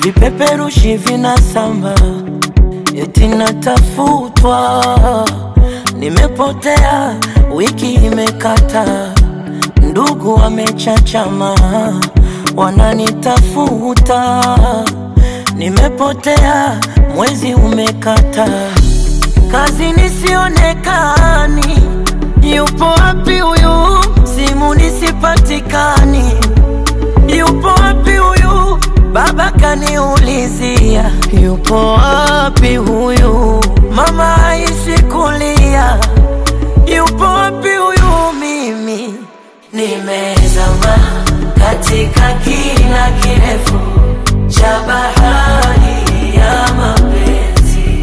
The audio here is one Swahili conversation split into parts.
vipeperushi vinasamba, eti natafutwa. Nimepotea, wiki imekata, ndugu wamechachama, wananitafuta. Nimepotea, mwezi umekata, kazi nisionekani. Yupo wapi huyu? Simu nisipatikani. Yupo wapi huyu? Baba kaniulizia. Yupo wapi huyu? Mama haishi kulia. Yupo wapi huyu? Mimi nimezama katika kina kirefu cha bahari ya mapenzi.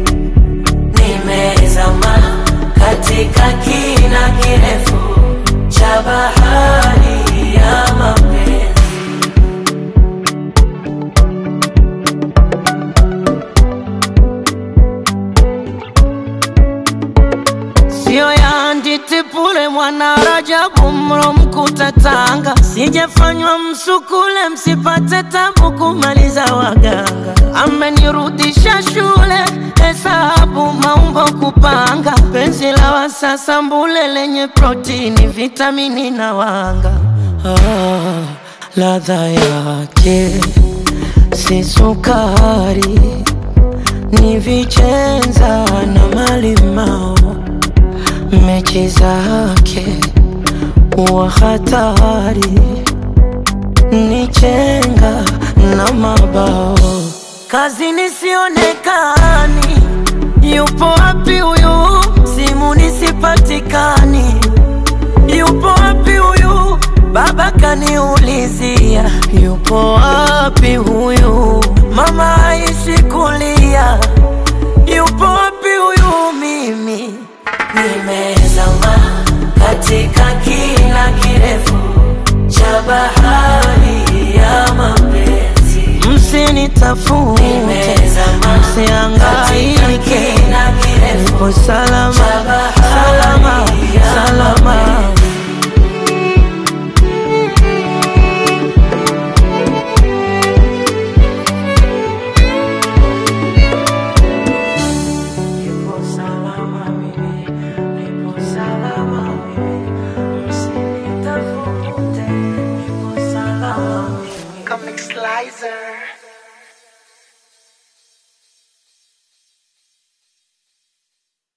Nimezama katika kina kirefu cha bahari ya mapenzi. Sio ya Nditipule mwana Rajabu mro mkuta Tanga. Sijafanywa msukule msipate tabu kumaliza waganga. Amenirudisha shule hesabu maumbo kupanga. Penzi la wasasa mbule lenye protini vitamini na wanga. Ladha yake si sukari, ni vichenza na malimao. Mechi zake wa hatari, ni chenga na mabao. Kazi nisionekani. Yupo wapi huyu? Simu nisipatikani. Yupo wapi huyu? Baba kaniulizia. Yupo wapi huyu? Mama haishi kulia. Yupo wapi huyu? Mimi nimezama katika kina kirefu cha bahari ya mapenzi. Msinitafute, msihangaike, nipo salama, salama, salama. Comic Slicer.